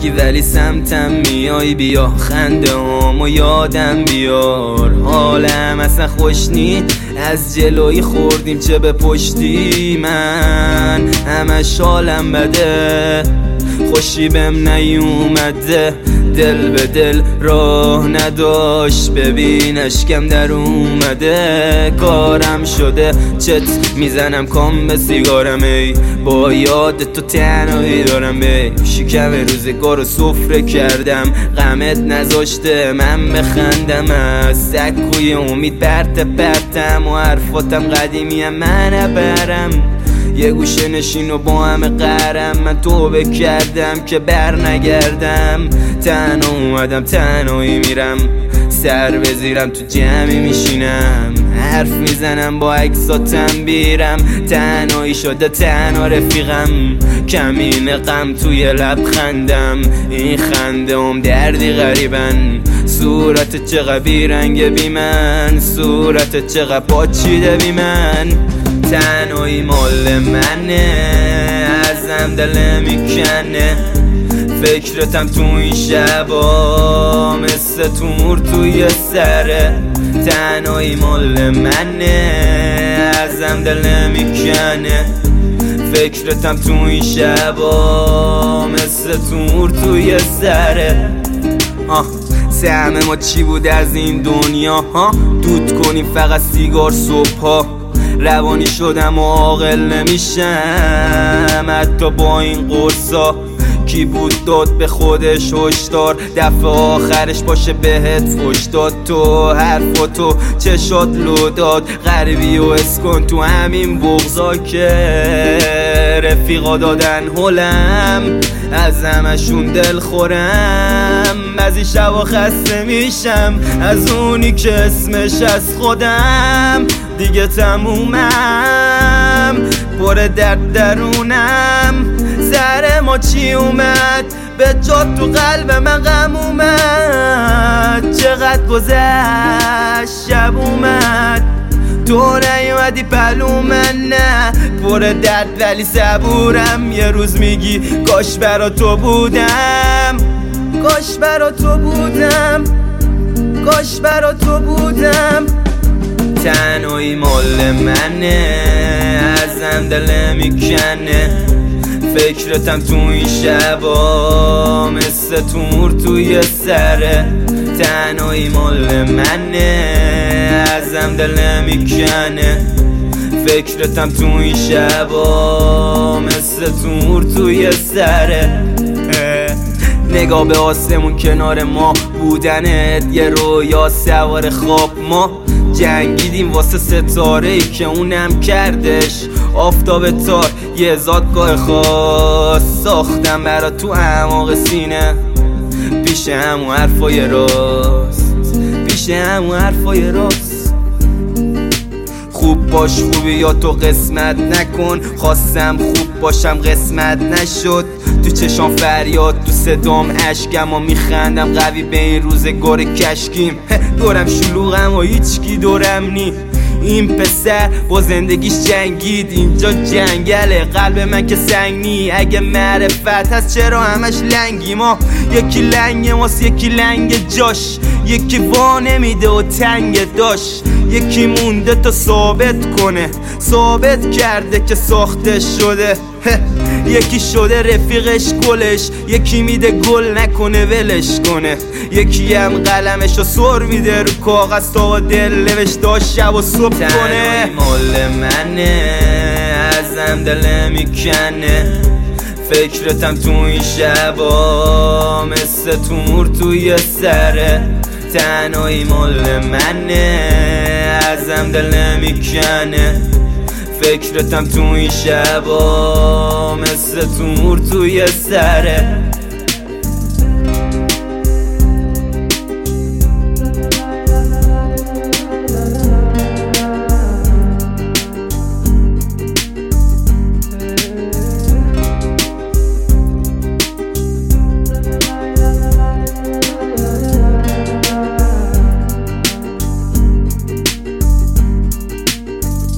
نگی ولی سمتم میای، بیا خنده هامو یادم بیار. حالم اصلا خوش نی، از جلوی خوردیم چه به پشتی، من همش حالم بده، خوشی بهم نیومده، دل به دل راه نداشت، ببین اشکم در اومده، کارم شده چت میزنم کام به سیگارم، ای با یاد تو تنهایی دارم، ای شکم روزگارو سفره کردم، غمت نذاشته من بخندم، از سکوی امید پرتم و حرفاتم قدیمیم من برم، یه گوشه نشین و با همه قهرم، من توبه کردم که بر نگردم، تنها اومدم تنهایی میرم، سر بزیرم تو جمعی میشینم، حرف میزنم با عکساتم بیرم، تنهایی شده تنها رفیقم، کمین غم توی لبخندم، این خنده هم دردی غریبن، صورت چقدر بیرنگه بی من، صورت چقدر پاچیده بی من، تنهایی مال منه، ازم دل میکنه، فکرتم تو این شبا مثل تور توی سره، تنهایی مال منه، ازم دل میکنه، فکرتم تو این شبا مثل تور توی سره. سهم ما چی بود از این دنیا ها، دود کنیم فقط سیگار صبح ها، روانی شدم و عاقل نمیشم حتی با این قرصا، کی بود داد به خودش هشدار، دفعه آخرش باشه بهت فش داد، تو حرفاتو چشات لو داد، غریبی و اسکن تو همین بغضا که رفیقا دادن هلم، از همشون دل خورم، بعضی شبا خسته میشم از اونی که اسمش از خودم، دیگه تمومم پر درد درونم، سر ما چی اومد به جا تو قلب من غم اومد، چقدر گذشت شب اومد تو نیومدی پلو من، نه پر درد ولی صبورم، یه روز میگی کاش برا تو بودم، کاش برا تو بودم، کاش برا تو بودم، تنهایی مال منه، ازم دل میکنه، فکرتم تو این شبا مثل تور توی سره، تنهایی مال منه، ازم دل میکنه، فکرتم تو این شبا مثل تور توی سره، نگاه به آسمون کنار ما بودنت، یه رویا سوار خواب، ما جنگیدیم واسه ستاره‌ای که اونم کردش آفتاب تار، یه زادگاه خاص ساختم برا تو اعماق سینه، پیش همون حرفای راست، پیش همون حرفای راست، خوب باش خوبی یا تو قسمت نکن، خواستم خوب باشم قسمت نشد، تو چشام فریاد تو صدام اشکم و میخندم قوی به این روزگار کشکیم، دورم شلوغم و هیچکی دورم نی، این پسر با زندگیش جنگید، اینجا جنگله قلب من که سنگ نی، اگه معرفت هست چرا همش لنگی، ما یکی لنگ ماست یکی لنگ جاش، یکی وا نمیده و تنگ داشت، یکی مونده تا ثابت کنه، ثابت کرده که ساخته شده، یکی شده رفیقش گلش، یکی میده گل نکنه ولش کنه، یکی هم قلمش رو سر میده رو کاغذ تا دل نوشته شب و صبح کنه، تنهایی مال منه، ازم دل میکنه، فکرتم تو این شبا مثل تور توی سره، تنهایی مال منه، ازم دل میکنه، فکرتم تو این شبا مثل تور توی سره.